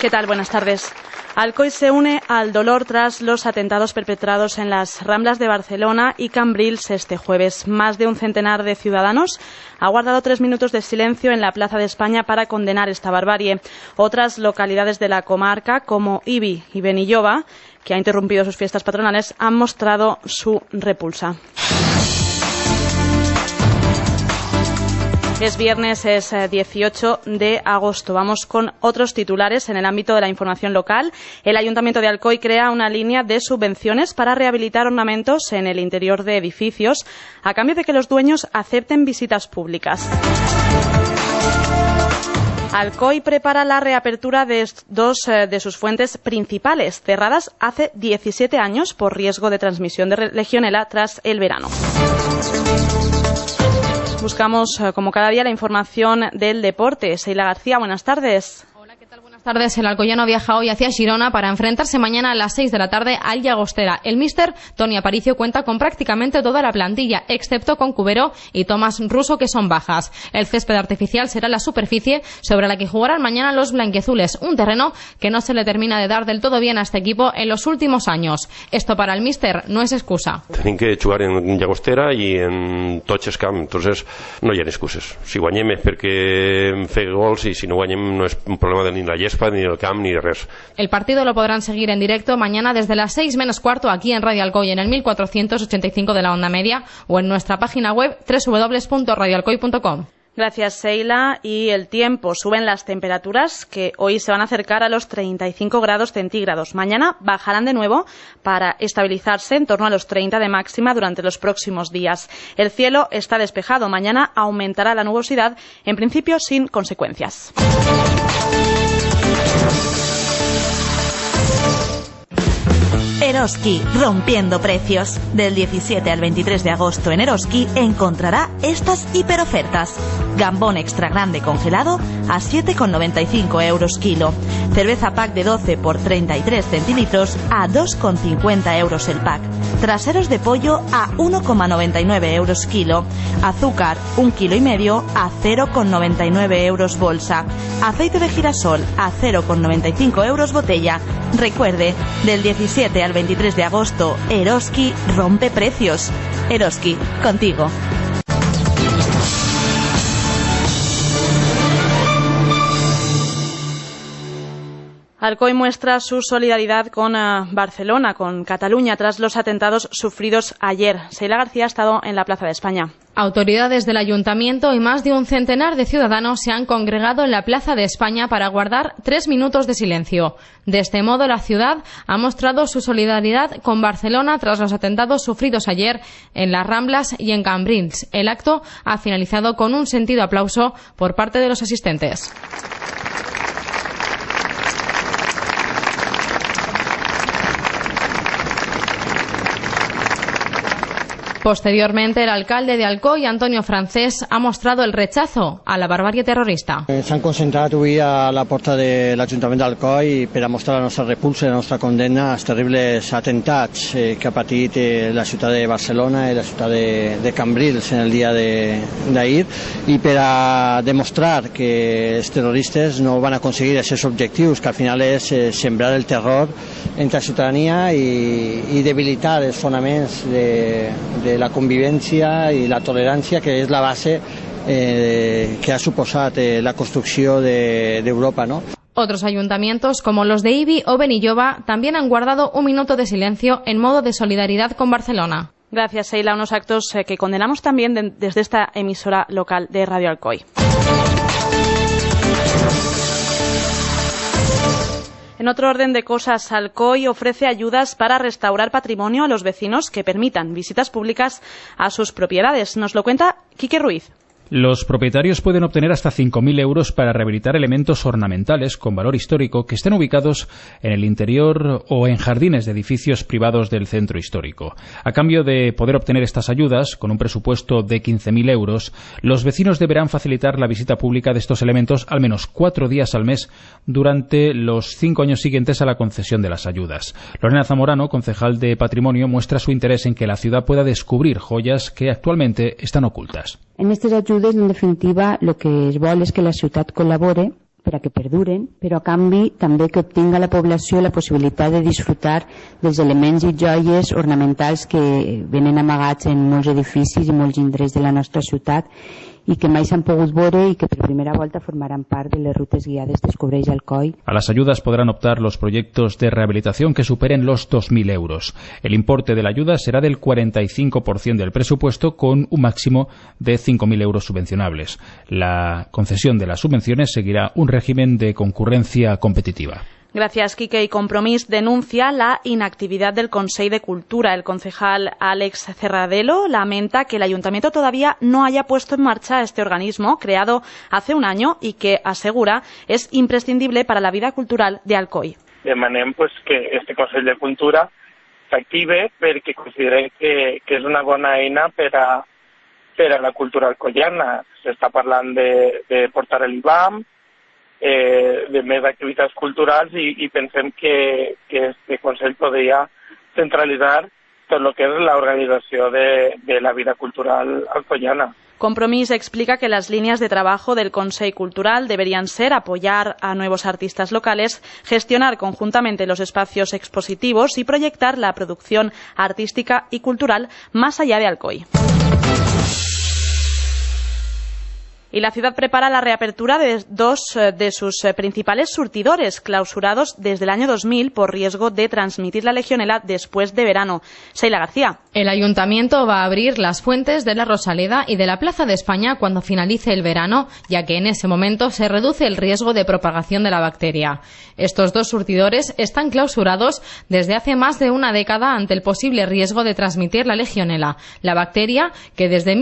¿Qué tal? Buenas tardes. Alcoy se une al dolor tras los atentados perpetrados en las Ramblas de Barcelona y Cambrils este jueves. Más de un centenar de ciudadanos ha guardado 3 minutos de silencio en la Plaza de España para condenar esta barbarie. Otras localidades de la comarca, como Ibi y Benilloba, que ha interrumpido sus fiestas patronales, han mostrado su repulsa. Es viernes, es 18 de agosto. Vamos con otros titulares en el ámbito de la información local. El Ayuntamiento de Alcoy crea una línea de subvenciones para rehabilitar ornamentos en el interior de edificios, a cambio de que los dueños acepten visitas públicas. Alcoy prepara la reapertura de dos de sus fuentes principales, cerradas hace 17 años por riesgo de transmisión de legionela tras el verano. Buscamos, como cada día, la información del deporte. Seila García, buenas tardes. Buenas tardes. El alcoyano viaja hoy hacia Girona para enfrentarse mañana a las 6 de la tarde al Llagostera. El míster Toni Aparicio cuenta con prácticamente toda la plantilla, excepto con Cubero y Tomás Russo, que son bajas. El césped artificial será la superficie sobre la que jugarán mañana los blanquiazules, un terreno que no se le termina de dar del todo bien a este equipo en los últimos años. Esto para el míster no es excusa. Tienen que jugar en Llagostera y en Tots Camp, entonces no hi ha excuses. Si guanyem és perquè fer gols i si no guanyem no és un problema de ni la ni el camp ni de res. El partido lo podrán seguir en directo mañana desde las 6 menos cuarto aquí en Radio Alcoy en el 1485 de la onda media o en nuestra página web www.radioalcoy.com. Gracias, Seila. Y el tiempo. Suben las temperaturas, que hoy se van a acercar a los 35 grados centígrados. Mañana bajarán de nuevo para estabilizarse en torno a los 30 de máxima durante los próximos días. El cielo está despejado. Mañana aumentará la nubosidad, en principio sin consecuencias. Eroski, rompiendo precios. Del 17 al 23 de agosto en Eroski encontrará estas hiperofertas. Gambón extra grande congelado a 7,95 euros kilo. Cerveza pack de 12 por 33 centilitros a 2,50 euros el pack. Traseros de pollo a 1,99 euros kilo. Azúcar 1,5 kilos a 0,99 euros bolsa. Aceite de girasol a 0,95 euros botella. Recuerde, del 17 al 23 de agosto, Eroski rompe precios. Eroski, contigo. Alcoy muestra su solidaridad con Barcelona, con Cataluña, tras los atentados sufridos ayer. Seila García ha estado en la Plaza de España. Autoridades del Ayuntamiento y más de un centenar de ciudadanos se han congregado en la Plaza de España para guardar 3 minutos de silencio. De este modo, la ciudad ha mostrado su solidaridad con Barcelona tras los atentados sufridos ayer en las Ramblas y en Cambrils. El acto ha finalizado con un sentido aplauso por parte de los asistentes. Posteriormente, el alcalde de Alcoy, Antonio Francés, ha mostrado el rechazo a la barbarie terrorista. S'han concentrat avui a la porta de l'Ajuntament d'Alcoy per a mostrar la nostra repulsa i la nostra condemna als terribles atemptats que ha patit la ciutat de Barcelona i la ciutat de Cambrils en el dia d'ahir i per a demostrar que els terroristes no van aconseguir aquests objectius, que al final és sembrar el terror entre la ciutadania i debilitar els fonaments de la convivència i la tolerància, que és la base que ha suposat la construcció d'Europa, ¿no? Otros ayuntamientos, como los de Ibi o Benilloba, también han guardado un minuto de silencio en modo de solidaridad con Barcelona. Gracias, Seila. Unos actos que condenamos también desde esta emisora local de Radio Alcoy. En otro orden de cosas, Alcoy ofrece ayudas para restaurar patrimonio a los vecinos que permitan visitas públicas a sus propiedades. Nos lo cuenta Quique Ruiz. Los propietarios pueden obtener hasta 5.000 euros para rehabilitar elementos ornamentales con valor histórico que estén ubicados en el interior o en jardines de edificios privados del centro histórico. A cambio de poder obtener estas ayudas, con un presupuesto de 15.000 euros, los vecinos deberán facilitar la visita pública de estos elementos al menos 4 días al mes durante los 5 años siguientes a la concesión de las ayudas. Lorena Zamorano, concejal de Patrimonio, muestra su interés en que la ciudad pueda descubrir joyas que actualmente están ocultas. En aquestes ajudes, en definitiva, el que es vol és que la ciutat col·labore per a que perduren, però a canvi també que obtinga la població la possibilitat de disfrutar dels elements i joies ornamentals que venen amagats en molts edificis i molts indrets de la nostra ciutat y que mai s'han pogut veure y que por primera volta formarán parte de las rutas guiadas Descubreix Alcoi. A las ayudas podrán optar los proyectos de rehabilitación que superen los 2.000 euros. El importe de la ayuda será del 45% del presupuesto, con un máximo de 5.000 euros subvencionables. La concesión de las subvenciones seguirá un régimen de concurrencia competitiva. Gracias, Quique. Y Compromís denuncia la inactividad del Consell de Cultura. El concejal Àlex Cerradelo lamenta que el Ayuntamiento todavía no haya puesto en marcha este organismo, creado hace un año y que, asegura, es imprescindible para la vida cultural de Alcoi. Demanem que este Consell de Cultura s'active perquè considerem que és una bona eina per a la cultura alcoiana. S'està parlant de portar l'IBAM, de més activitats culturals i pensem que este Consell podria centralitzar tot el que és l'organització de la vida cultural alcoiana. Compromís explica que las líneas de trabajo del Consell Cultural deberían ser apoyar a nuevos artistas locales, gestionar conjuntamente los espacios expositivos y proyectar la producción artística y cultural más allá de Alcoi. Y la ciudad prepara la reapertura de dos de sus principales surtidores, clausurados desde el año 2000 por riesgo de transmitir la legionela después de verano. Sheila García. El ayuntamiento va a abrir las fuentes de la Rosaleda y de la Plaza de España cuando finalice el verano, ya que en ese momento se reduce el riesgo de propagación de la bacteria. Estos dos surtidores están clausurados desde hace más de una década ante el posible riesgo de transmitir la legionela, la bacteria que desde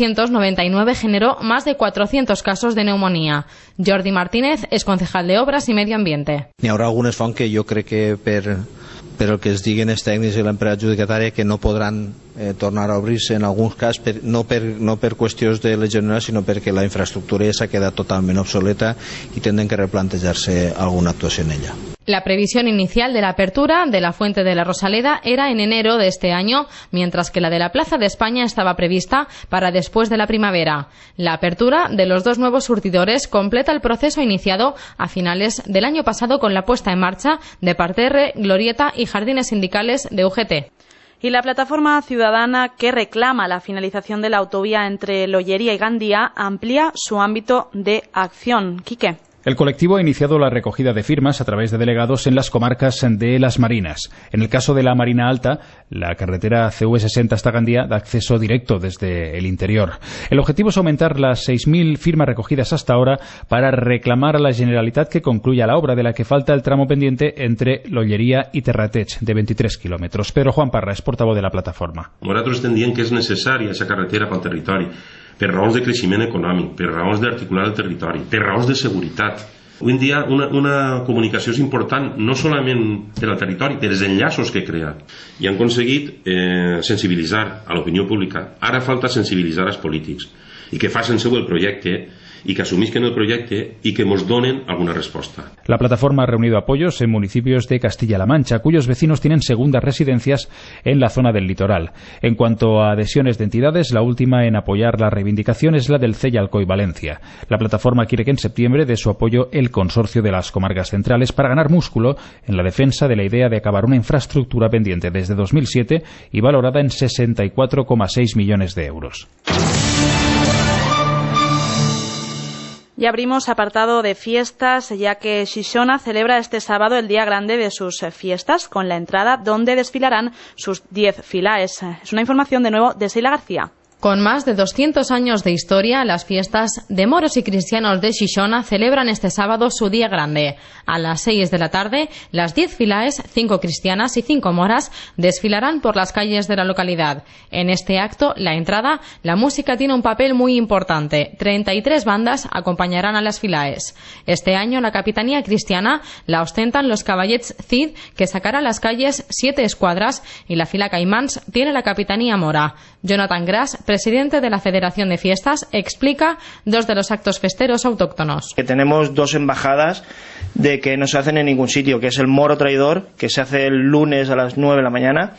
1999 generó más de 400 casos de neumonía. Jordi Martínez és concejal de Obras i Medi Ambiente. N'hi haurà algunes fonts que jo crec que per el que es diguen els tècnics i l'empresa adjudicatària que no podran tornar a obrir-se en alguns casos, no per qüestions de legionela, sinó perquè la infraestructura ja s'ha quedat totalment obsoleta i tenen que replantejar-se alguna actuació en ella. La previsión inicial de la apertura de la Fuente de la Rosaleda era en enero de este año, mientras que la de la Plaza de España estaba prevista para después de la primavera. La apertura de los dos nuevos surtidores completa el proceso iniciado a finales del año pasado con la puesta en marcha de parterre, glorieta y jardines sindicales de UGT. Y la plataforma ciudadana que reclama la finalización de la autovía entre Lollería y Gandía amplía su ámbito de acción. Quique. El colectivo ha iniciado la recogida de firmas a través de delegados en las comarcas de Las Marinas. En el caso de la Marina Alta, la carretera CV60 hasta Gandía da acceso directo desde el interior. El objetivo es aumentar las 6.000 firmas recogidas hasta ahora para reclamar a la Generalitat que concluya la obra, de la que falta el tramo pendiente entre Lollería y Terrateig, de 23 kilómetros. Pedro Juan Parra és portavoz de la plataforma. Nosaltres estem dient que és necessària aquesta carretera pel territori, per raons de creixement econòmic, per raons d'articular el territori, per raons de seguretat. Avui en dia una comunicació és important no solament per al territori, per els enllaços que crea. I han aconseguit sensibilitzar a l'opinió pública. Ara falta sensibilitzar als polítics i que facin seu el projecte y que asumisquen el proyecto y que nos donen alguna respuesta. La plataforma ha reunido apoyos en municipios de Castilla-La Mancha, cuyos vecinos tienen segundas residencias en la zona del litoral. En cuanto a adhesiones de entidades, la última en apoyar la reivindicación es la del CEI Alcoi Valencia. La plataforma quiere que en septiembre dé su apoyo el Consorcio de las Comarcas Centrales para ganar músculo en la defensa de la idea de acabar una infraestructura pendiente desde 2007 y valorada en 64,6 millones de euros. Y abrimos apartado de fiestas, ya que Xixona celebra este sábado el día grande de sus fiestas, con la entrada donde desfilarán sus 10 filaes. Es una información de nuevo de Sheila García. Con más de 200 años de historia, las fiestas de moros y cristianos de Xixona celebran este sábado su día grande. A las 6 de la tarde, las 10 filaes, 5 cristianas y 5 moras, desfilarán por las calles de la localidad. En este acto, la entrada, la música tiene un papel muy importante. 33 bandas acompañarán a las filaes. Este año, la capitanía cristiana la ostentan los caballets Cid, que sacará a las calles 7 escuadras, y la fila Caimans tiene la capitanía mora. Jonathan Gras, presidente de la Federación de Fiestas, explica dos de los actos festeros autóctonos. Que tenemos dos embajadas de que no se hacen en ningún sitio, que es el moro traidor, que se hace el lunes a las 9 de la mañana,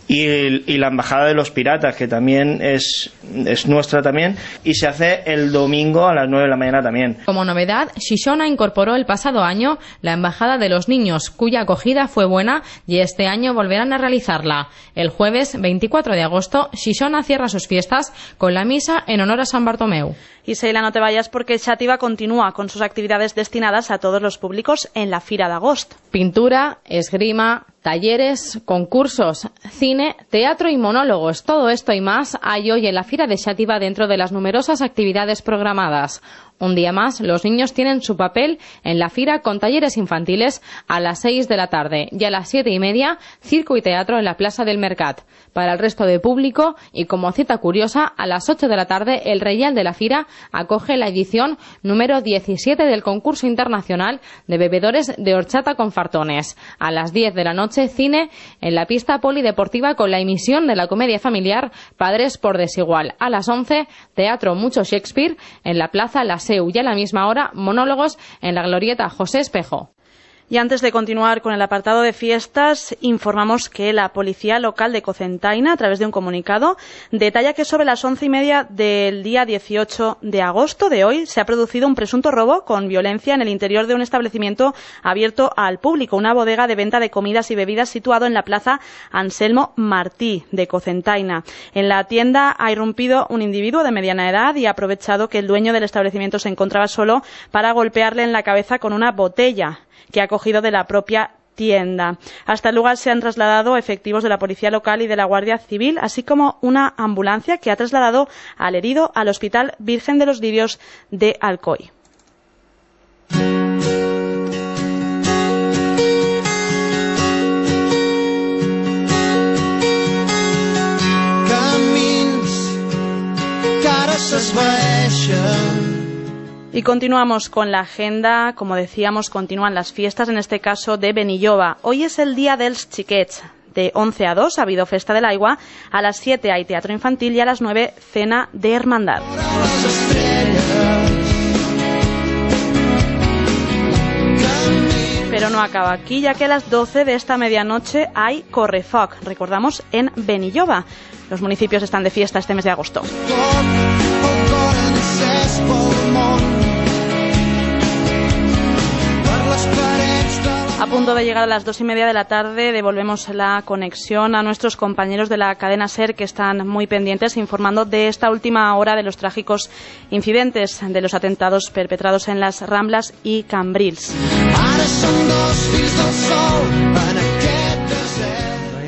y la Embajada de los Piratas, que también es nuestra también, y se hace el domingo a las 9 de la mañana también. Como novedad, Xixona incorporó el pasado año la Embajada de los Niños, cuya acogida fue buena, y este año volverán a realizarla. El jueves 24 de agosto, Xixona cierra sus fiestas con la misa en honor a San Bartomeu. Y Seila, no te vayas porque Xàtiva continúa con sus actividades destinadas a todos los públicos en la Fira d'Agost. Pintura, esgrima, talleres, concursos, cine, teatro y monólogos. Todo esto y más hay hoy en la Fira de Xàtiva dentro de las numerosas actividades programadas. Un día más, los niños tienen su papel en la Fira con talleres infantiles a las 6 de la tarde y a las 7:30, circo y teatro en la Plaza del Mercat. Para el resto de público, y como cita curiosa, a las 8 de la tarde el Reial de la Fira acoge la edición número 17 del concurso internacional de bebedores de horchata con fartones. A las 10 de la noche, cine en la pista polideportiva con la emisión de la comedia familiar Padres por Desigual. A las 11, teatro Mucho Shakespeare en la Plaza La Seu, y a la misma hora, monólogos en la glorieta José Espejo. Y antes de continuar con el apartado de fiestas, informamos que la policía local de Cocentaina, a través de un comunicado, detalla que sobre las 11:30 del día 18 de agosto de hoy se ha producido un presunto robo con violencia en el interior de un establecimiento abierto al público, una bodega de venta de comidas y bebidas situado en la plaza Anselmo Martí de Cocentaina. En la tienda ha irrumpido un individuo de mediana edad y ha aprovechado que el dueño del establecimiento se encontraba solo para golpearle en la cabeza con una botella que ha cogido de la propia tienda. Hasta el lugar se han trasladado efectivos de la Policía Local y de la Guardia Civil, así como una ambulancia que ha trasladado al herido al Hospital Virgen de los Lirios de Alcoy. Camins que ara s'esvaeixen. Y continuamos con la agenda. Como decíamos, continúan las fiestas, en este caso de Benilloba. Hoy es el Día dels Xiquets. De 11 a 2 ha habido Festa del Aigua, a las 7 hay teatro infantil y a las 9 cena de hermandad. Pero no acaba aquí, ya que a las 12 de esta medianoche hay Correfoc, recordamos, en Benilloba. Los municipios están de fiesta este mes de agosto. A punto de llegar a las 2:30 de la tarde, devolvemos la conexión a nuestros compañeros de la cadena SER, que están muy pendientes informando de esta última hora de los trágicos incidentes de los atentados perpetrados en las Ramblas y Cambrils.